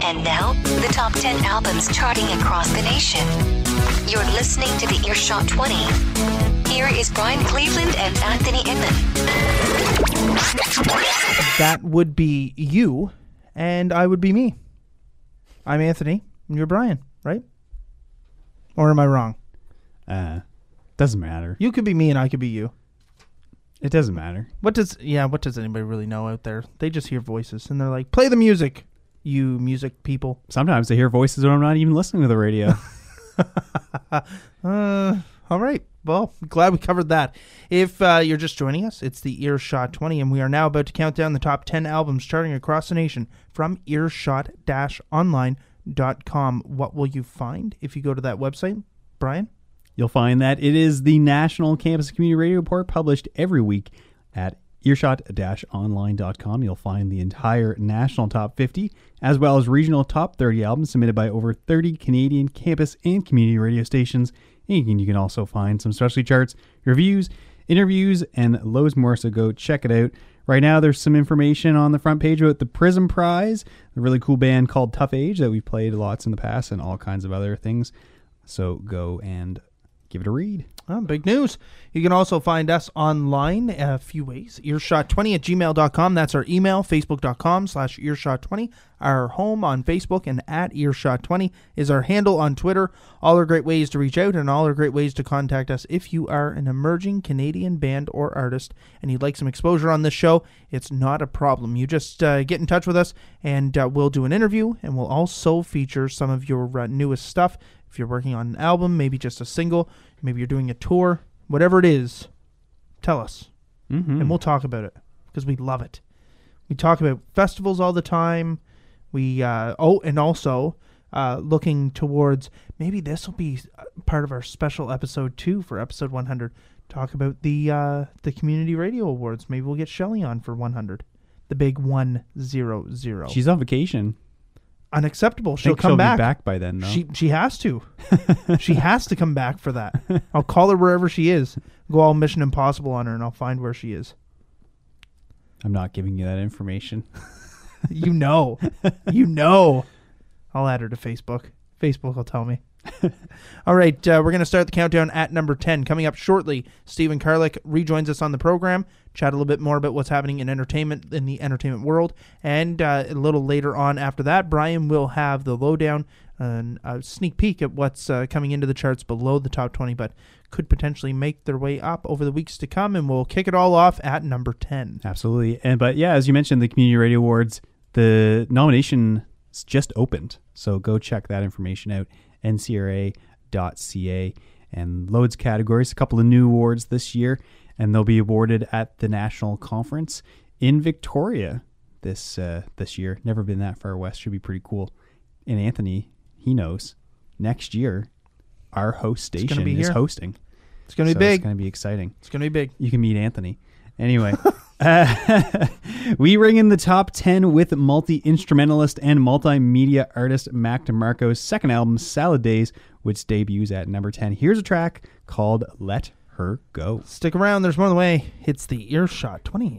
And now, the top 10 albums charting across the nation. You're listening to the Earshot 20. Here is Brian Cleveland and Anthony Inman. That would be you, and I would be me. I'm Anthony, and you're Brian, right? Or am I wrong? Doesn't matter. You could be me, and I could be you. It doesn't matter. What does anybody really know out there? They just hear voices, and they're like, play the music, you music people. Sometimes they hear voices when I'm not even listening to the radio. All right. Well, glad we covered that. If you're just joining us, it's the Earshot 20, and we are now about to count down the top 10 albums charting across the nation from earshot-online.com. What will you find if you go to that website, Brian? You'll find that it is the National Campus Community Radio Report published every week at earshot-online.com. You'll find the entire national top 50, as well as regional top 30 albums submitted by over 30 Canadian campus and community radio stations. And you can also find some specialty charts, reviews, interviews, and loads more, so go check it out. Right now, there's some information on the front page about the Prism Prize, a really cool band called Tough Age that we've played lots in the past, and all kinds of other things. So go and give it a read. Oh, big news. You can also find us online a few ways. Earshot20@gmail.com. That's our email. Facebook.com/Earshot20. Our home on Facebook, and at Earshot20 is our handle on Twitter. All are great ways to reach out, and all are great ways to contact us. If you are an emerging Canadian band or artist and you'd like some exposure on this show, it's not a problem. You just get in touch with us, and we'll do an interview, and we'll also feature some of your newest stuff. If you're working on an album, maybe just a single, maybe you're doing a tour, whatever it is, tell us. And we'll talk about it, because we love it. We talk about festivals all the time. We and also looking towards, maybe this will be part of our special episode 2 for episode 100. Talk about the Community Radio Awards. Maybe we'll get Shelley on for 100. The big 100. She's on vacation. Unacceptable. She'll come back. Be back by then, though. She has to. She has to come back for that. I'll call her wherever she is. Go all Mission Impossible on her, and I'll find where she is. I'm not giving you that information. You know. I'll add her to Facebook. Facebook will tell me. All right, we're going to start the countdown at number 10. Coming up shortly, Stephen Karlik rejoins us on the program, chat a little bit more about what's happening in entertainment, in the entertainment world, and a little later on after that, Brian will have the lowdown and a sneak peek at what's coming into the charts below the top 20, but could potentially make their way up over the weeks to come, and we'll kick it all off at number 10. Absolutely. But yeah, as you mentioned, the Community Radio Awards, the nominations just opened, so go check that information out. ncra.ca, and loads of categories, a couple of new awards this year, and they'll be awarded at the National Conference in Victoria this year. Never been that far west. Should be pretty cool. And Anthony, he knows, next year our host station is hosting. It's going to be big. It's going to be exciting. It's going to be big. You can meet Anthony. Anyway, we ring in the top 10 with multi-instrumentalist and multimedia artist Mac DeMarco's second album, Salad Days, which debuts at number 10. Here's a track called Let Her Go. Stick around. There's more on the way. It's the Earshot 20.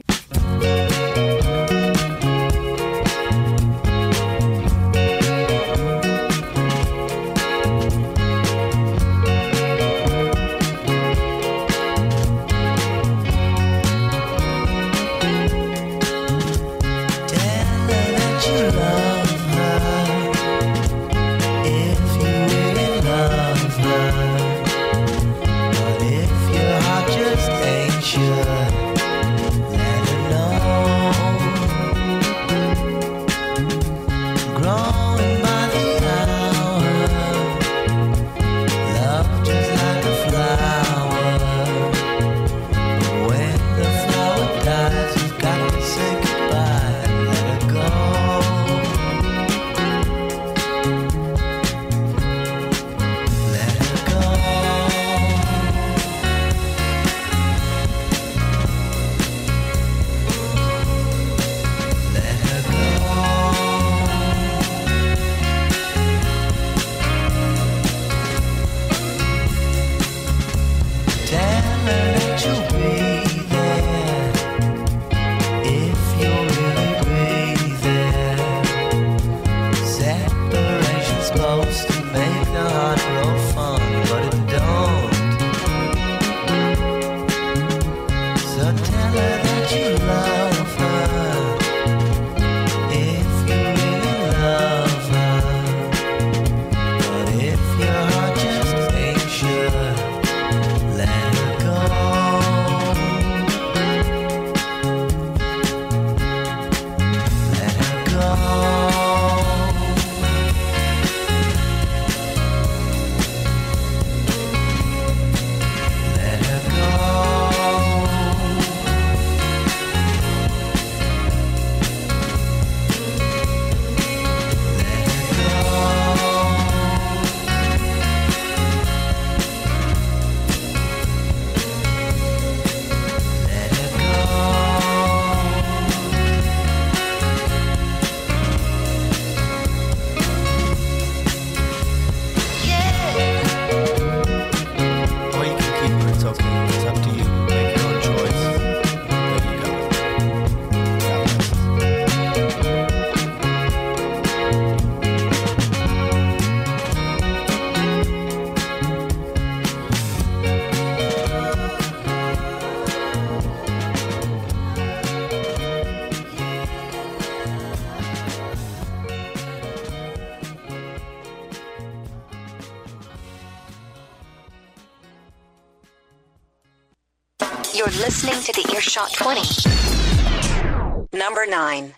You're listening to the Earshot 20. Number 9.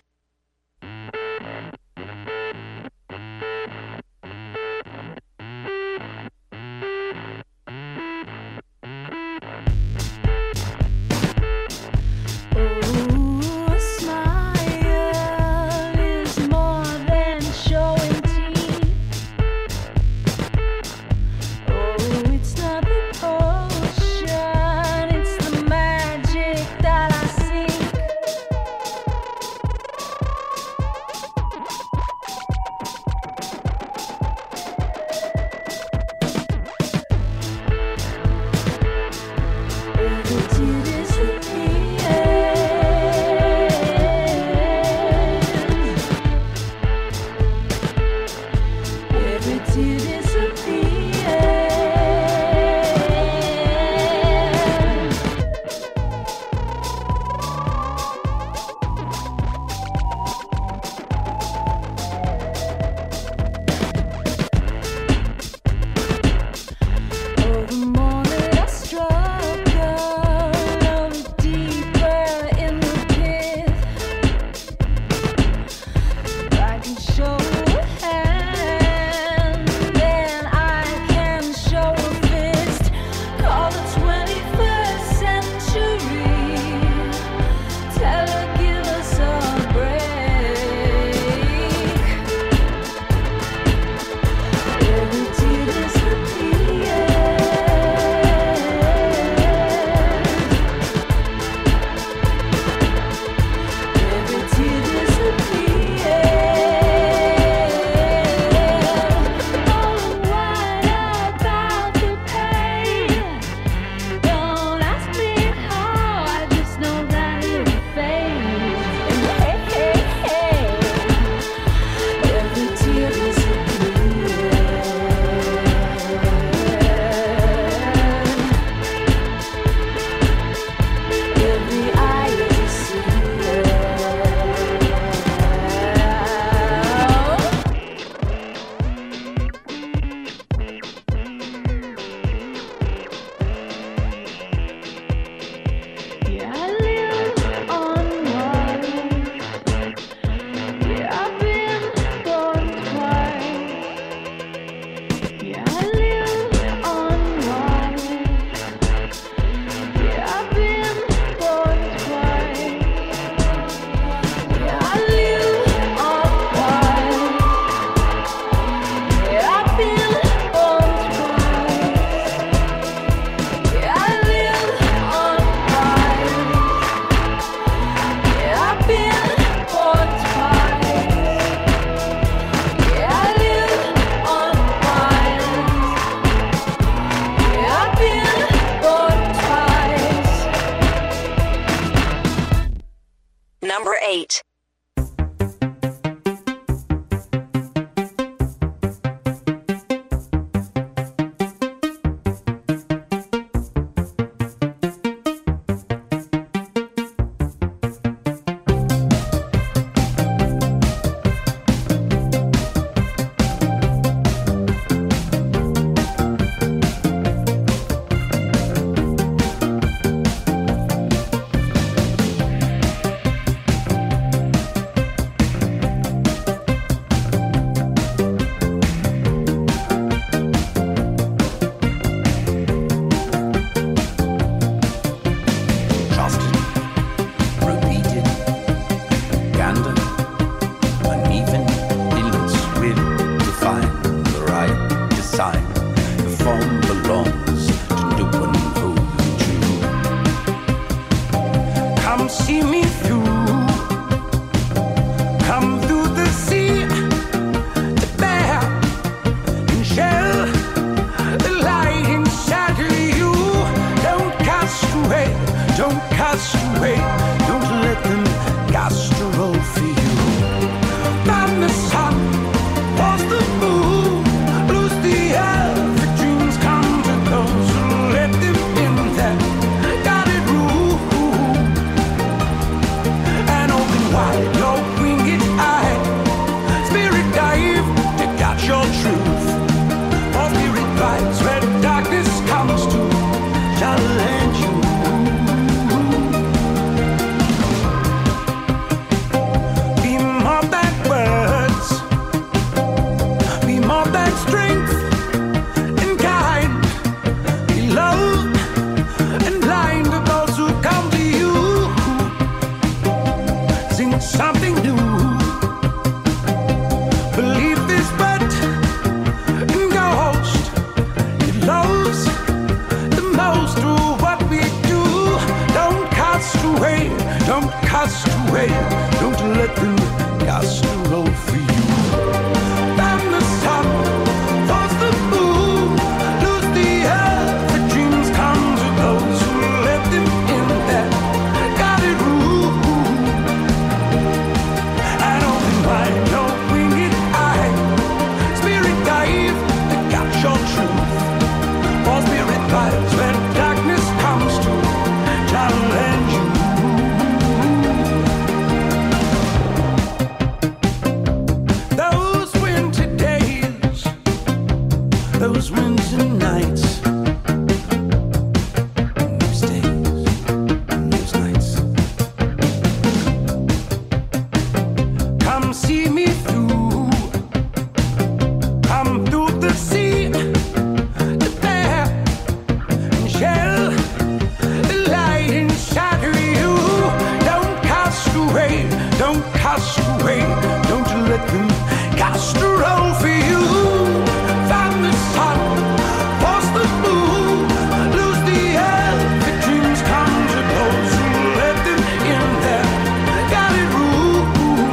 supposed to run for you. Find the sun, force the moon, lose the air. The dreams come to those who let them in there. They got it rude.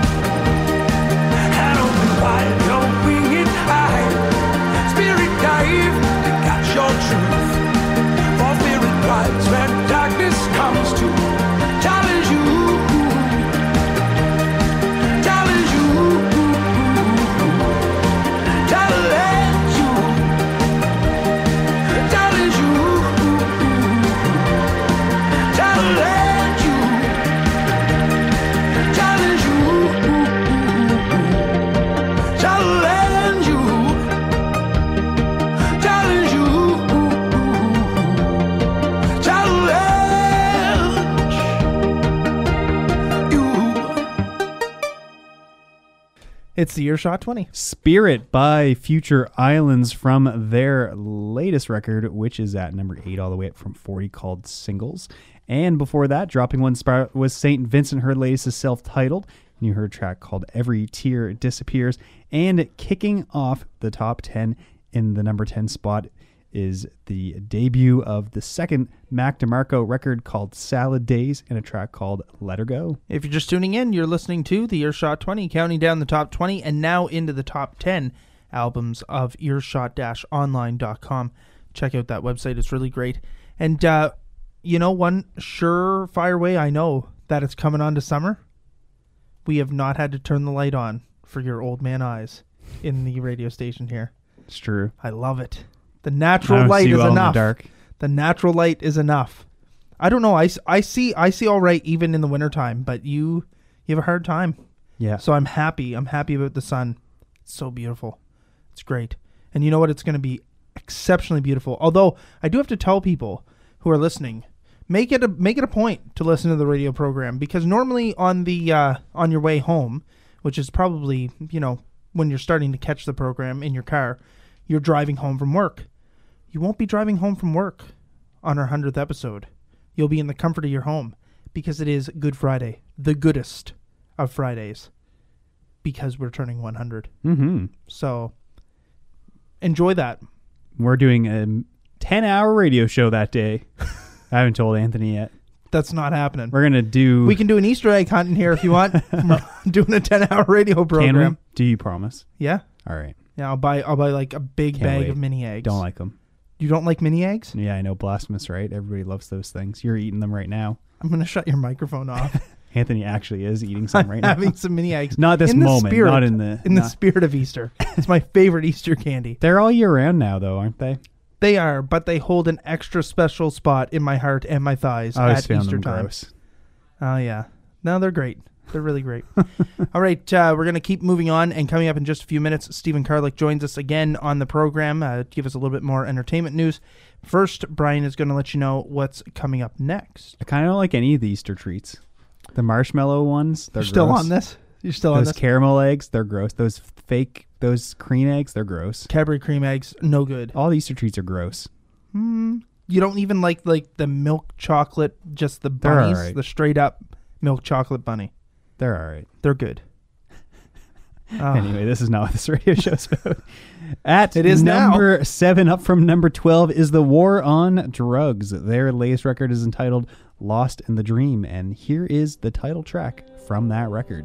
Hand open wide, don't wing it high. Spirit dive, they got your truth. For spirit rides when darkness comes to challenge you. Challenge you. Challenge you. Challenge you. Challenge you. Challenge you. Challenge you. Challenge you. Challenge you. It's the Earshot 20. Spirit by Future Islands from their latest record, which is at number 8 all the way up from 40, called Singles. And before that, dropping one spot was St. Vincent. Her latest is self-titled. And you heard a track called Every Tear Disappears. And kicking off the top 10 in the number 10 spot is the debut of the second Mac DeMarco record called Salad Days and a track called Let Her Go. If you're just tuning in, you're listening to the Earshot 20, counting down the top 20 and now into the top 10 albums of earshot-online.com. Check out that website. It's really great. And, you know, one surefire way I know that it's coming on to summer, we have not had to turn the light on for your old man eyes in the radio station here. It's true. I love it. The I natural don't light see is well in the enough. dark. The natural light is enough. I don't know. I see all right even in the wintertime, but you have a hard time. Yeah. So I'm happy. I'm happy about the sun. It's so beautiful. It's great. And you know what? It's going to be exceptionally beautiful. Although I do have to tell people who are listening, make it a point to listen to the radio program, because normally on the on your way home, which is probably, you know, when you're starting to catch the program in your car, you're driving home from work. You won't be driving home from work on our 100th episode. You'll be in the comfort of your home, because it is Good Friday, the goodest of Fridays, because we're turning 100. Mm-hmm. So enjoy that. We're doing a 10-hour radio show that day. I haven't told Anthony yet. That's not happening. We're going to do... We can do an Easter egg hunt in here if you want. We're doing a 10-hour radio program. Can we? Do you promise? Yeah. All right. Yeah, I'll buy like a big Can't bag wait. of mini eggs. Don't like them. You don't like mini eggs? Yeah, I know. Blasphemous, right? Everybody loves those things. You're eating them right now. I'm going to shut your microphone off. Anthony actually is eating some right now. Having some mini eggs. Not this in the moment. Spirit, Not in the... in the spirit of Easter. It's my favorite Easter candy. They're all year round now, though, aren't they? They are, but they hold an extra special spot in my heart and my thighs I always at found Easter them time. gross. Oh, yeah. No, they're great. They're really great. All right, we're going to keep moving on, and coming up in just a few minutes, Stephen Karlik joins us again on the program to give us a little bit more entertainment news. First, Brian is going to let you know what's coming up next. I kind of don't like any of the Easter treats. The marshmallow ones, they're You're still gross. on this? You're still on Those this? caramel eggs, they're gross. Those those cream eggs, they're gross. Cadbury cream eggs, no good. All the Easter treats are gross. You don't even like the milk chocolate, just the They're bunnies, all right. the straight up milk chocolate bunny. They're all right. They're good. Anyway, this is not what this radio show's about. At It is number 7, up from number 12, is The War on Drugs. Their latest record is entitled Lost in the Dream, and here is the title track from that record.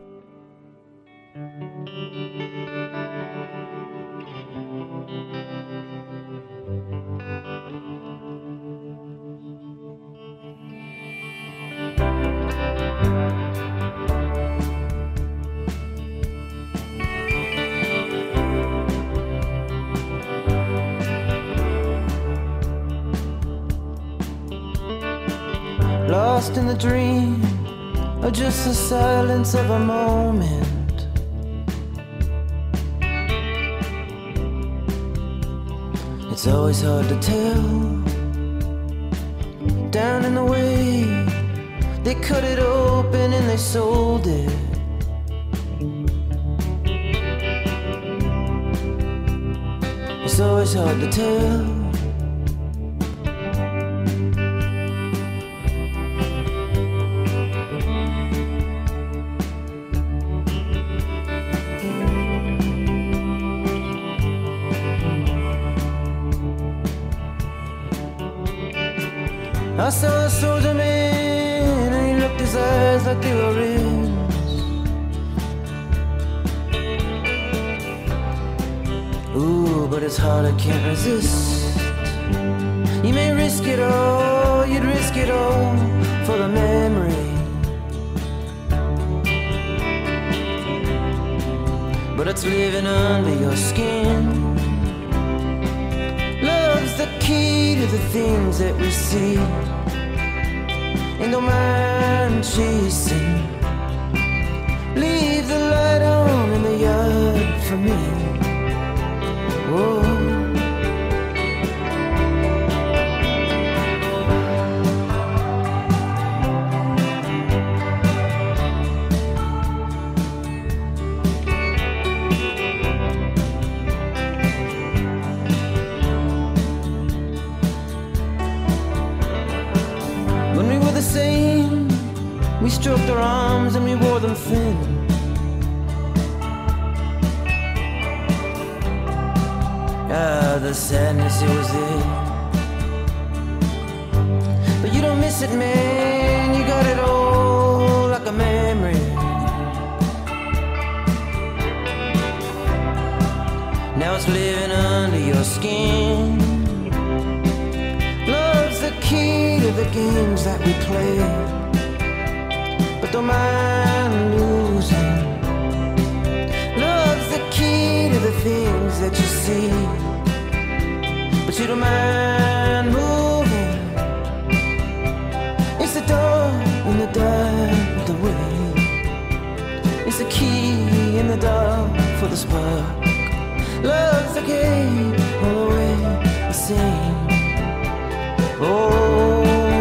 Lost in the dream, or just the silence of a moment. It's always hard to tell. Down in the way, they cut it open and they sold it. It's always hard to tell. I saw a soldier man, and he looked his eyes like they were rings. Ooh, but it's hard, I can't resist. You may risk it all, you'd risk it all for the memory. But it's living under your skin. Love's the key to the things that we see. And don't mind chasing. Leave the light on in the yard for me. Whoa. We stroked our arms and we wore them thin. Ah, the sadness, it was there. But you don't miss it, man. You got it all like a memory. Now it's living under your skin. Love's the key to the games that we play. But don't mind losing. Love's the key to the things that you see. But you don't mind moving. It's the door in the dark of the way. It's the key in the dark for the spark. Love's the game all the way the same. Oh.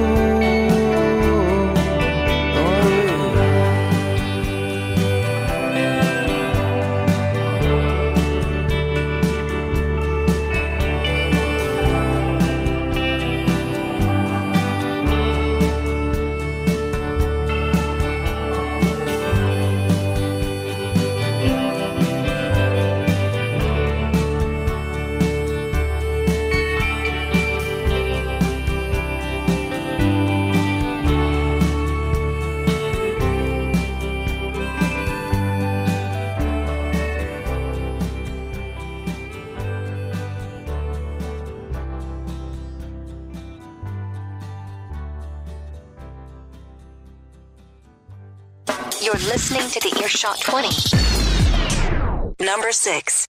You're listening to the Earshot 20. Number 6.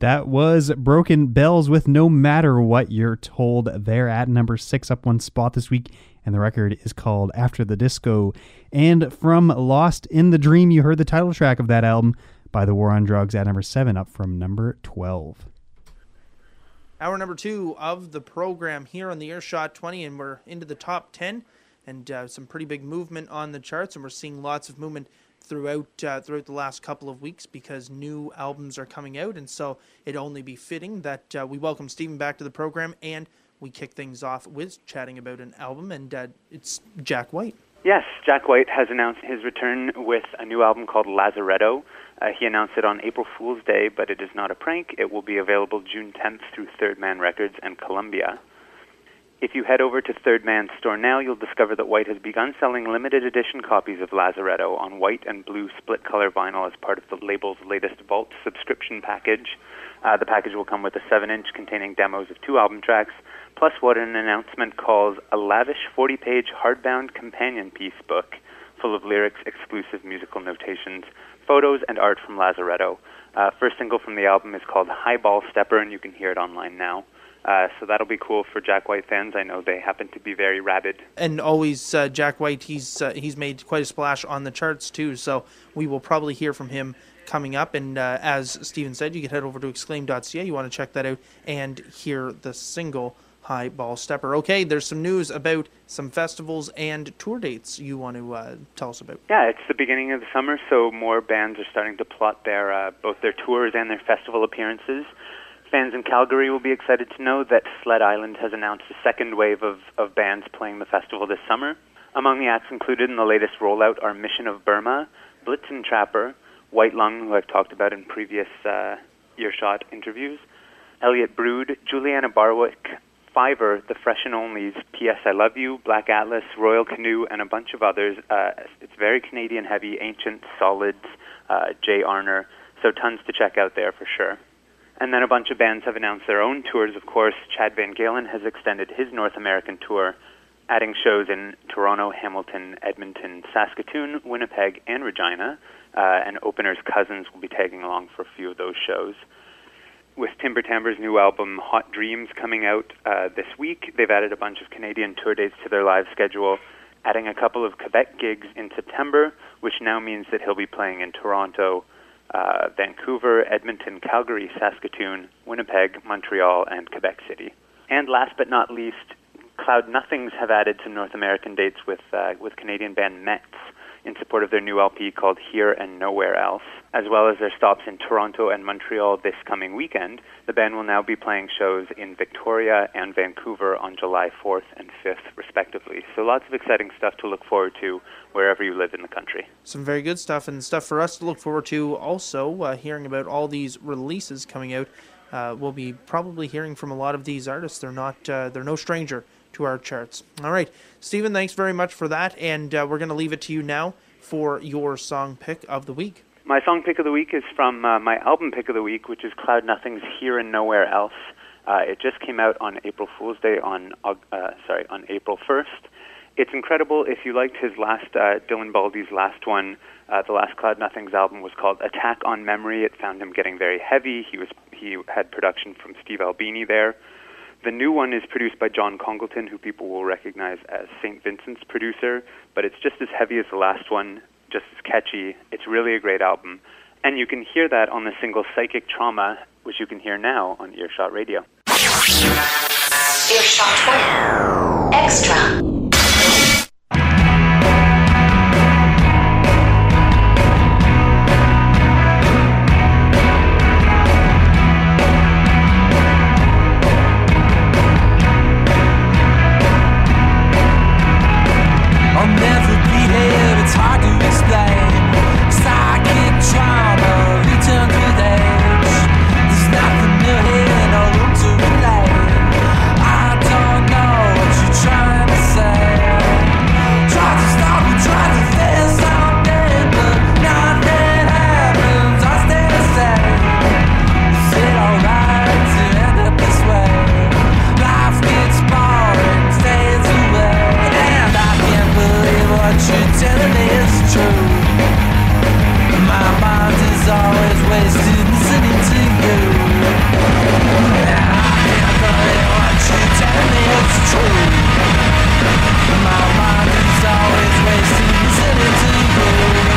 That was Broken Bells with No Matter What You're Told. They're at number 6, up one spot this week, and the record is called After the Disco. And from Lost in the Dream, you heard the title track of that album by The War on Drugs at number 7, up from number 12. Hour number 2 of the program here on the Earshot 20, and we're into the top 10, and some pretty big movement on the charts, and we're seeing lots of movement throughout the last couple of weeks because new albums are coming out, and so it'd only be fitting that we welcome Stephen back to the program, and we kick things off with chatting about an album, and it's Jack White. Yes, Jack White has announced his return with a new album called Lazaretto. He announced it on April Fool's Day, but it is not a prank. It will be available June 10th through Third Man Records and Columbia. If you head over to Third Man's store now, you'll discover that White has begun selling limited edition copies of Lazaretto on white and blue split-color vinyl as part of the label's latest Vault subscription package. The package will come with a 7-inch containing demos of 2 album tracks, plus what an announcement calls a lavish 40-page hardbound companion piece book full of lyrics, exclusive musical notations, photos, and art from Lazaretto. First single from the album is called Highball Stepper, and you can hear it online now. So that'll be cool for Jack White fans. I know they happen to be very rabid. And always Jack White, he's made quite a splash on the charts too, so we will probably hear from him coming up. And as Stephen said, you can head over to exclaim.ca. You want to check that out and hear the single Highball Stepper. Okay, there's some news about some festivals and tour dates you want to tell us about. Yeah, it's the beginning of the summer, so more bands are starting to plot their both their tours and their festival appearances. Fans in Calgary will be excited to know that Sled Island has announced a second wave of bands playing the festival this summer. Among the acts included in the latest rollout are Mission of Burma, Blitzen Trapper, White Lung, who I've talked about in previous Earshot interviews, Elliot Brood, Juliana Barwick, Fiverr, The Fresh and Onlys, P.S. I Love You, Black Atlas, Royal Canoe, and a bunch of others. It's very Canadian heavy, Ancient, Solids, Jay Arner, so tons to check out there for sure. And then a bunch of bands have announced their own tours, of course. Chad Van Galen has extended his North American tour, adding shows in Toronto, Hamilton, Edmonton, Saskatoon, Winnipeg, and Regina. And openers Cousins will be tagging along for a few of those shows. With Timber Timber's new album, Hot Dreams, coming out this week, they've added a bunch of Canadian tour dates to their live schedule, adding a couple of Quebec gigs in September, which now means that he'll be playing in Toronto, Vancouver, Edmonton, Calgary, Saskatoon, Winnipeg, Montreal, and Quebec City. And last but not least, Cloud Nothings have added some North American dates with Canadian band Metz in support of their new LP called Here and Nowhere Else. As well as their stops in Toronto and Montreal this coming weekend, the band will now be playing shows in Victoria and Vancouver on July 4th and 5th, respectively. So lots of exciting stuff to look forward to wherever you live in the country. Some very good stuff, and stuff for us to look forward to also, hearing about all these releases coming out. We'll be probably hearing from a lot of these artists. They're no stranger to our charts. All right, Stephen, thanks very much for that, and we're going to leave it to you now for your song pick of the week. My song pick of the week is from my album pick of the week, which is Cloud Nothing's Here and Nowhere Else. It just came out on April Fool's Day on April 1st. It's incredible. If you liked his last, Dylan Baldy's last one, the last Cloud Nothings album was called Attack on Memory. It found him getting very heavy. He had production from Steve Albini there. The new one is produced by John Congleton, who people will recognize as St. Vincent's producer, but it's just as heavy as the last one, just as catchy. It's really a great album. And you can hear that on the single Psychic Trauma, which you can hear now on Earshot Radio. Earshot 20 Extra. I'll never be here, it's hard to explain. Psychic trauma, return to the edge. There's nothing new here, no room to relate. I don't know what you're trying to say. Try to stop me, try to say something, but nothing happens, I stay the same. Is it alright to end up this way? Life gets boring, stays away, and I can't believe what you're telling me is true. My mind is always wasted listening to you. it's true. My mind is always racing, listening to you.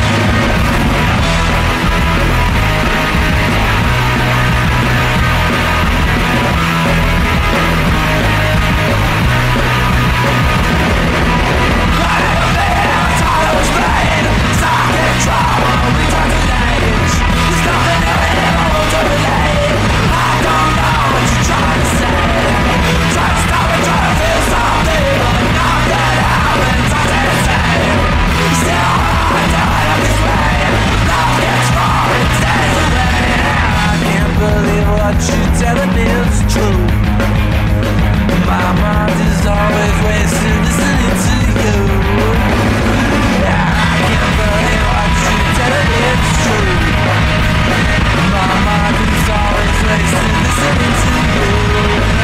What you're telling me is true. My mind is always wasting listening to you. I can't believe what you're telling me is true. My mind is always wasting listening to you.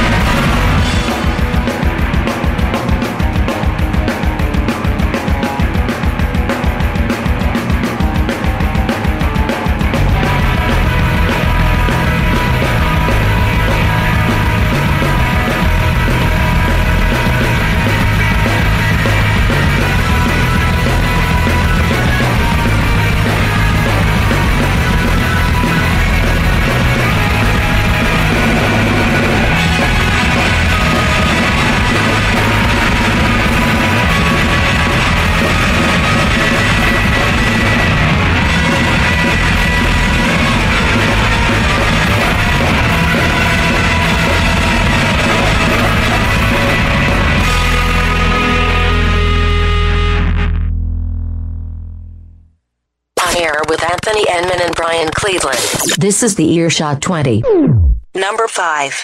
With Anthony Enman and Brian Cleveland. This is the Earshot 20. Number 5.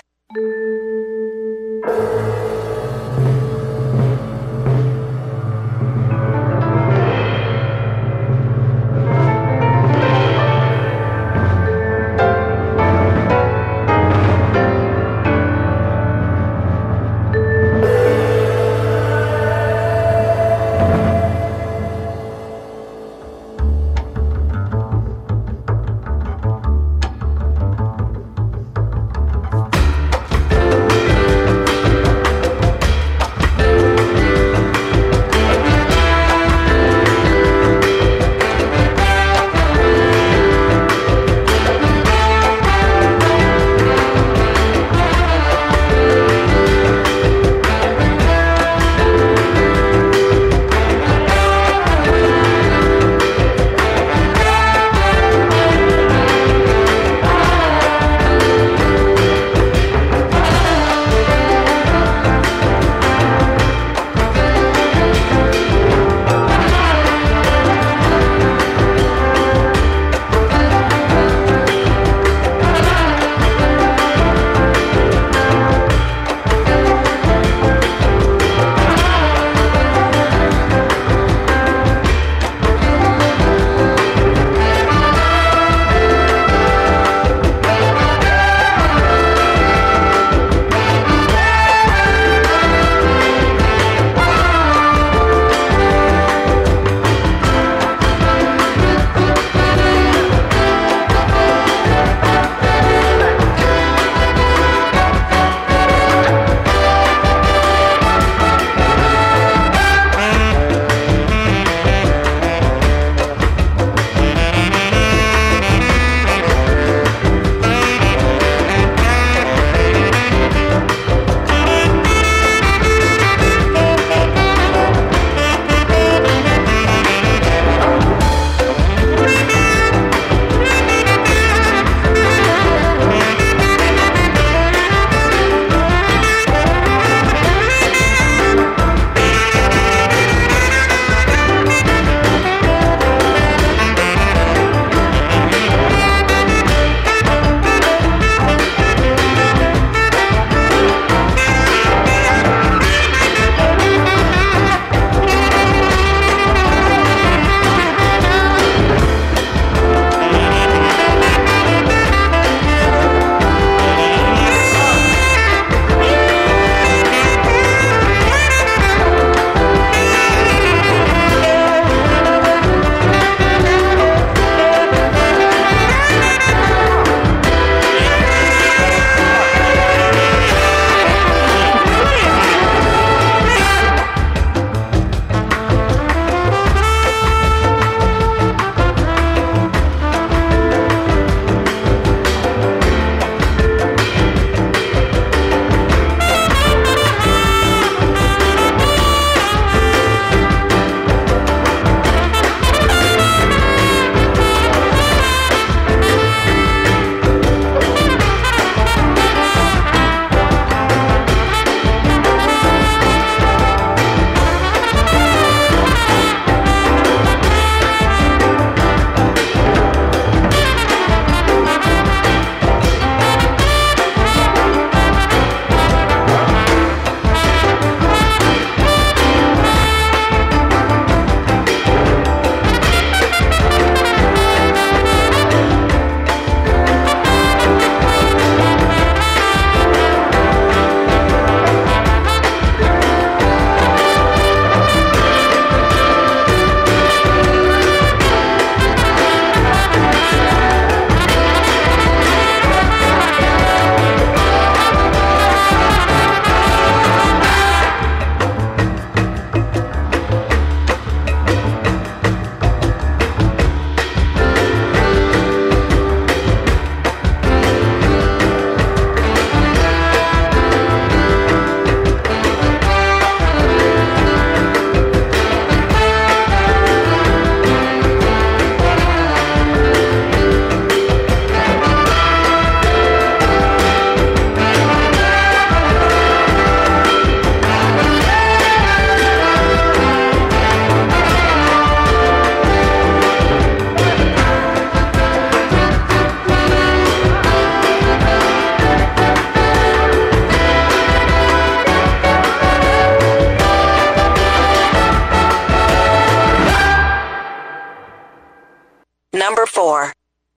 number 4.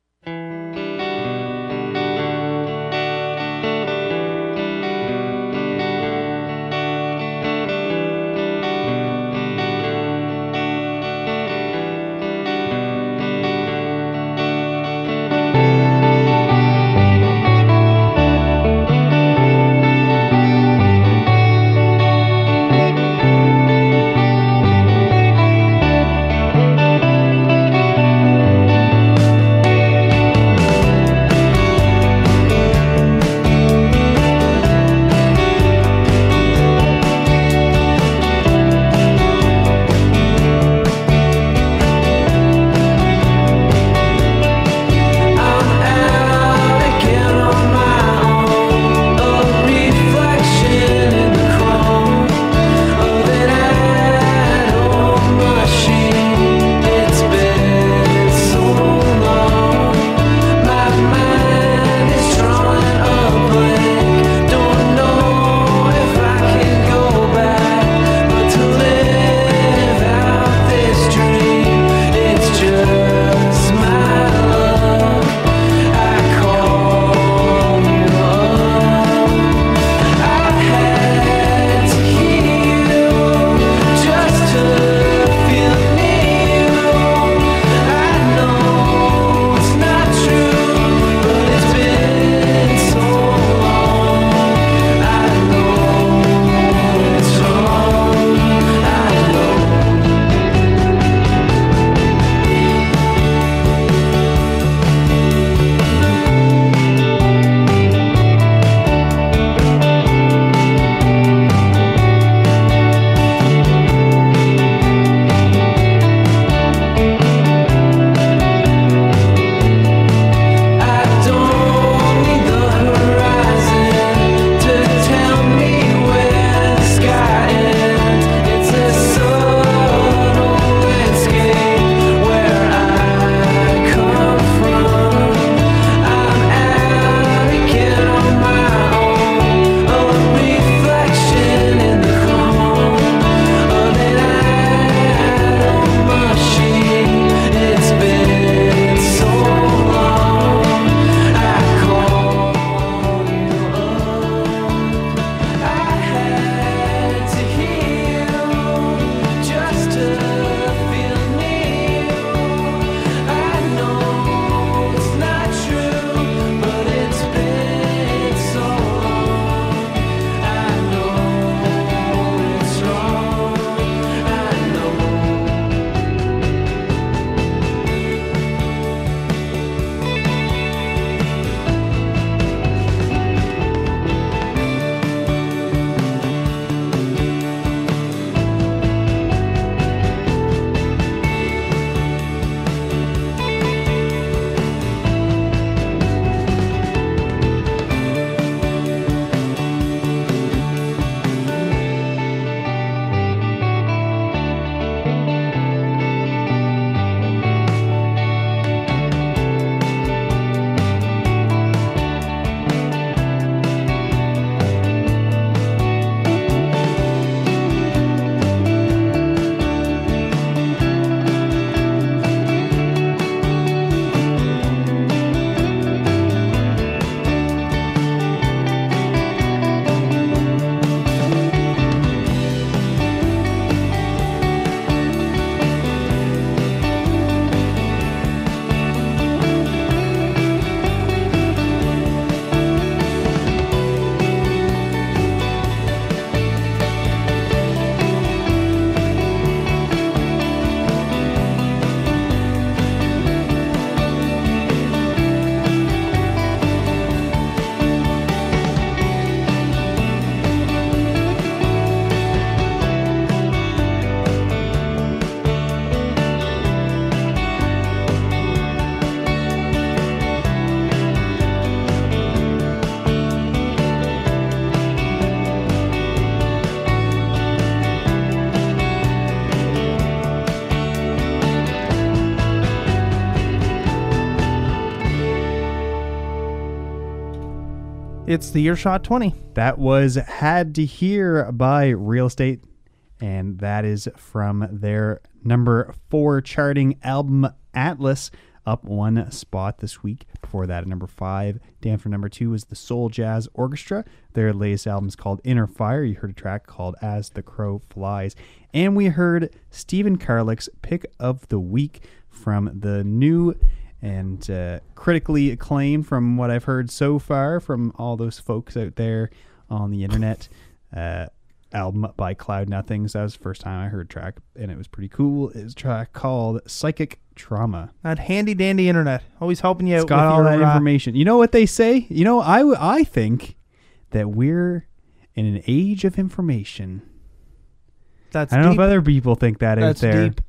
It's the Earshot 20. That was Had to Hear by Real Estate, and that is from their number 4 charting album, Atlas. up one spot this week. Before that, at number 5, down from number 2, was the Soul Jazz Orchestra. Their latest album is called Inner Fire. You heard a track called As the Crow Flies. And we heard Stephen Karlick's Pick of the Week from the new and critically acclaimed, from what I've heard so far from all those folks out there on the internet, album by Cloud Nothings. That was the first time I heard a track, and it was pretty cool. It's a track called Psychic Trauma. That handy dandy internet, always helping you out. It's got with all your, that information. You know what they say? You know, I think that we're in an age of information. That's I don't know if deep. other people think that That's out there. deep.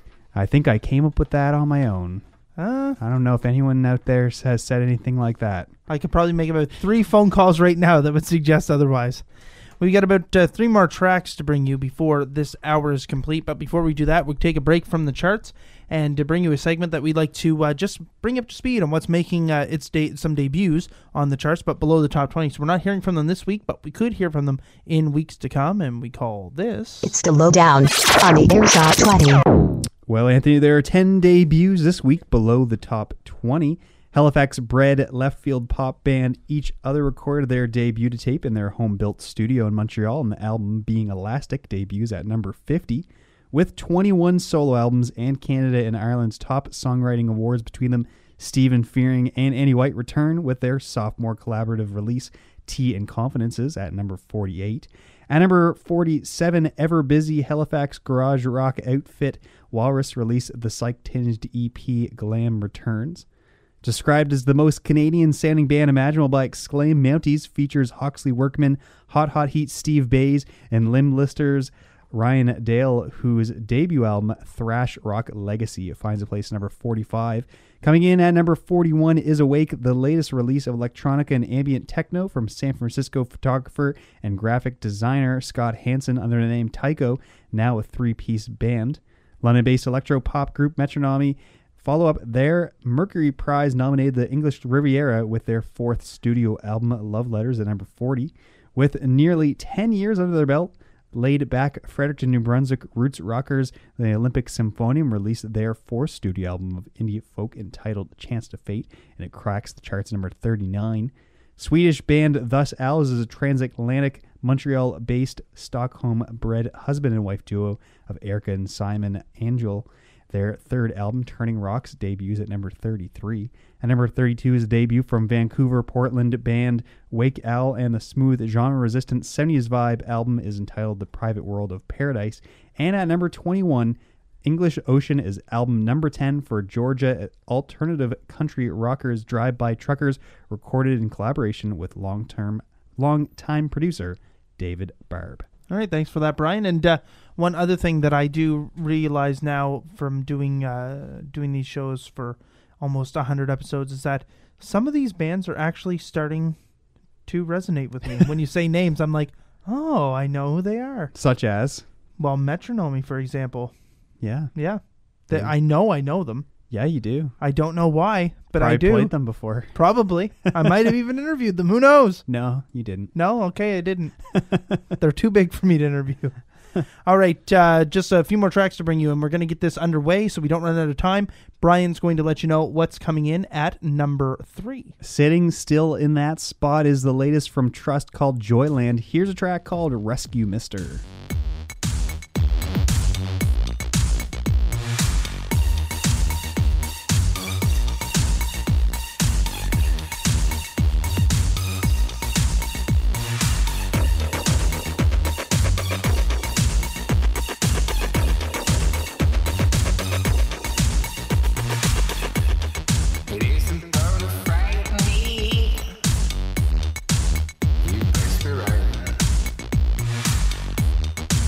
I think I came up with that on my own. I don't know if anyone out there has said anything like that. I could probably make about 3 phone calls right now that would suggest otherwise. We got about 3 more tracks to bring you before this hour is complete. But before we do that, we'll take a break from the charts and to bring you a segment that we'd like to just bring up to speed on what's making some debuts on the charts, but below the top 20. So we're not hearing from them this week, but we could hear from them in weeks to come, and we call this... It's the Lowdown on the Earshot 20. Well, Anthony, there are 10 debuts this week below the top 20. Halifax-bred left-field pop band Each Other recorded their debut to tape in their home-built studio in Montreal, and the album Being Elastic debuts at number 50. With 21 solo albums and Canada and Ireland's top songwriting awards between them, Stephen Fearing and Annie White return with their sophomore collaborative release, Tea and Confidences, at number 48. At number 47, ever busy Halifax garage rock outfit Walrus release the psych-tinged EP Glam Returns. Described as the most Canadian-sounding band imaginable by Exclaim Mounties, features Hawksley Workman, Hot Hot Heat Steve Bays, and Limb Listers Ryan Dale, whose debut album Thrash Rock Legacy finds a place number 45. Coming in at number 41 is Awake, the latest release of electronica and ambient techno from San Francisco photographer and graphic designer Scott Hansen under the name Tycho, now a 3-piece band. London-based electro-pop group Metronomy follow up their Mercury Prize nominated the English Riviera with their 4th studio album Love Letters at number 40. With nearly 10 years under their belt, laid-back Fredericton, New Brunswick roots rockers, the Olympic Symphonium, released their 4th studio album of indie folk entitled Chance to Fate, and it cracks the charts number 39. Swedish band Thus Owls is a transatlantic, Montreal-based, Stockholm-bred husband and wife duo of Erica and Simon Angel. Their 3rd album, Turning Rocks, debuts at number 33. At number 32 is a debut from Vancouver, Portland band Wake Owl, and the smooth, genre-resistant 70s vibe album is entitled The Private World of Paradise. And at number 21, English Ocean is album number 10 for Georgia alternative country rockers Drive-By Truckers, recorded in collaboration with long-time producer David Barb. All right, thanks for that, Brian. And one other thing that I do realize now from doing these shows for almost 100 episodes is that some of these bands are actually starting to resonate with me. When you say names, I'm like, oh, I know who they are. Such as? Well, Metronomy, for example. Yeah. Yeah. I know them. Yeah, you do. I don't know why, but Probably I do. played them before. Probably. I might have even interviewed them. Who knows? No, you didn't. No? Okay, I didn't. They're too big for me to interview. All right, just a few more tracks to bring you, and we're going to get this underway so we don't run out of time. Brian's going to let you know what's coming in at number 3. Sitting still in that spot is the latest from Trust called Joyland. Here's a track called Rescue Mister. It isn't gonna frighten me. You best be right.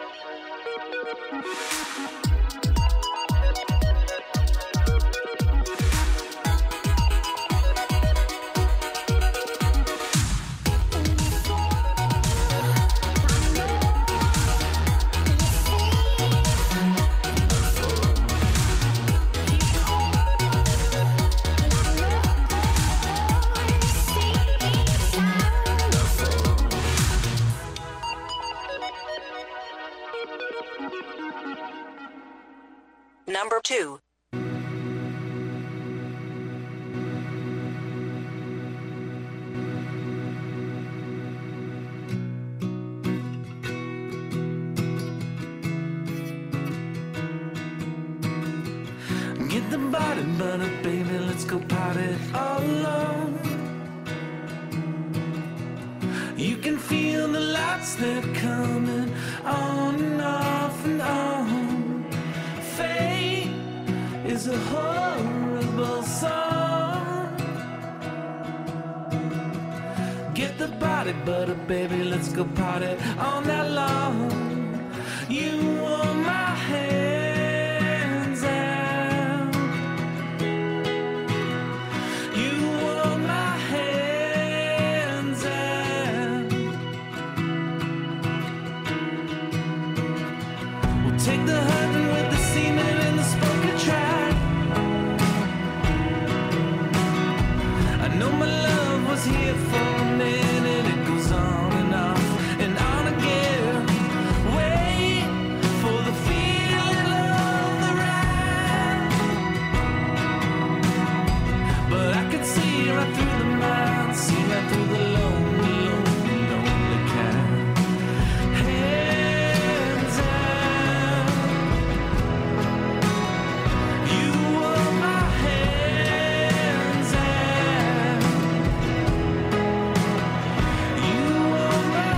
Number 2. Get the body butter, baby, let's go party all alone. You can feel the lights, they're coming on and off and on. Fate is a horrible song. Get the body butter, baby, let's go party all night long. You want my hands out. You want my hands out. We'll take the hunting with the semen and the spoken track. I know my love was here for a minute. It goes on and off and on again. Wait for the feeling of the ride. But I could see right through the mind, see right through the lonely, lonely, lonely cat. Hands out. You want my hands out. You want my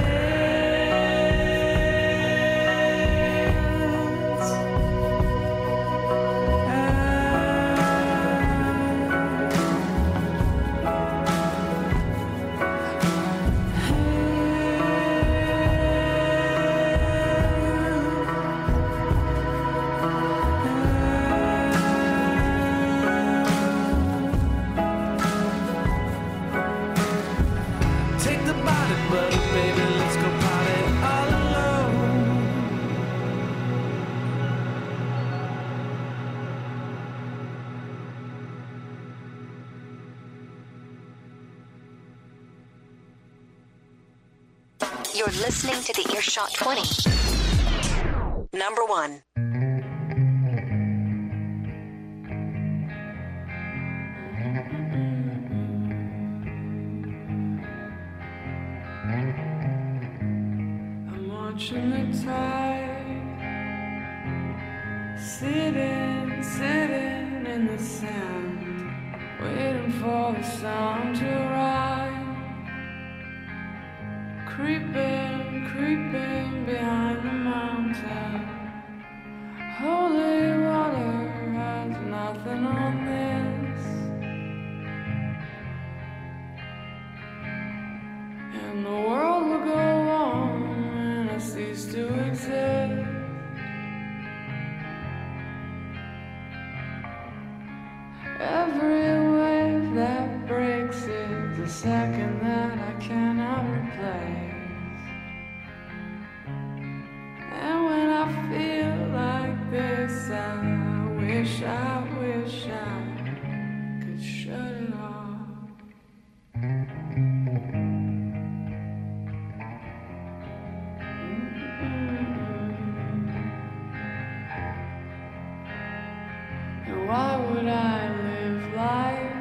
take the body butter, baby, let's go party all alone. You're listening to the Earshot 20. Number 1. I'm watching the tide, sitting in the sand, waiting for the sun to rise. Creeping behind the mountain. Holy water has nothing on this. And the world will go on when I cease to exist. Every wave that breaks is a second that I cannot replace. And when I feel like this, I wish I could shut it off. And why would I live life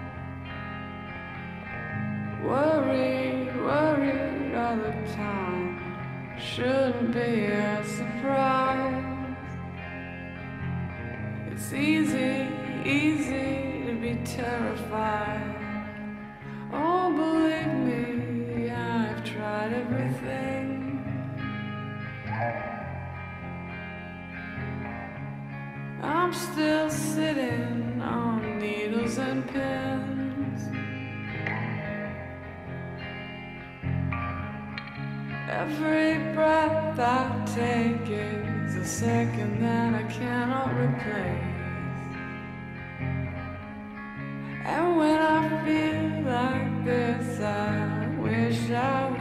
worried all the time? Shouldn't be a surprise. It's easy to be terrified. Oh, believe me, I've tried everything. I'm still sitting on needles and pins. Every breath I take is a second that I cannot replace. And when I feel like this, I wish I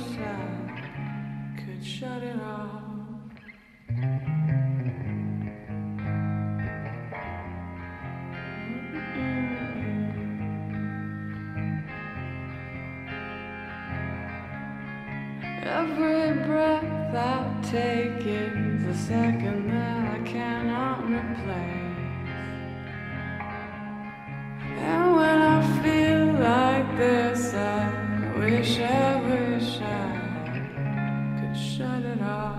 could shut it off. Every breath I take is a second that I cannot replace. And when I feel like this, I wish I could shut it off.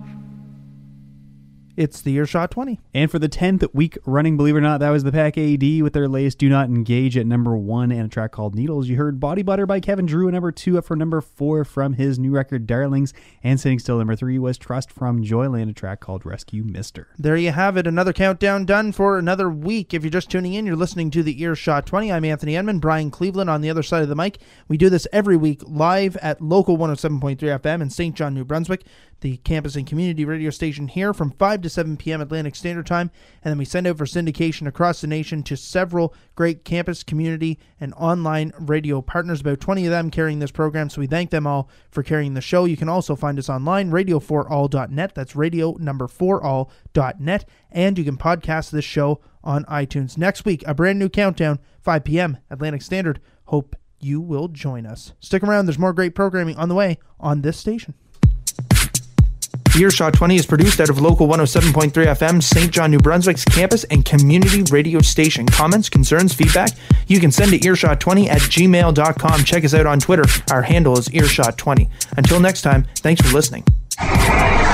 It's the Earshot 20. And for the 10th week running, believe it or not, that was the Pack AD with their latest Do Not Engage at number 1 and a track called Needles. You heard Body Butter by Kevin Drew at number 2, up from number 4 from his new record Darlings. And sitting still number 3 was Trust from Joyland, a track called Rescue Mister. There you have it. Another countdown done for another week. If you're just tuning in, you're listening to the Earshot 20. I'm Anthony Edmond, Brian Cleveland on the other side of the mic. We do this every week live at local 107.3 FM in St. John, New Brunswick, the campus and community radio station here from 5 to 7 p.m. Atlantic Standard Time, and then we send out for syndication across the nation to several great campus, community, and online radio partners, about 20 of them carrying this program, so we thank them all for carrying the show. You can also find us online, radio4all.net, that's radio number 4all.net, and you can podcast this show on iTunes. Next week, a brand new countdown, 5 p.m. Atlantic Standard. Hope you will join us. Stick around, there's more great programming on the way on this station. Earshot 20 is produced out of local 107.3 FM, St. John, New Brunswick's campus and community radio station. Comments, concerns, feedback? You can send to earshot20@gmail.com. Check us out on Twitter. Our handle is Earshot20. Until next time, thanks for listening.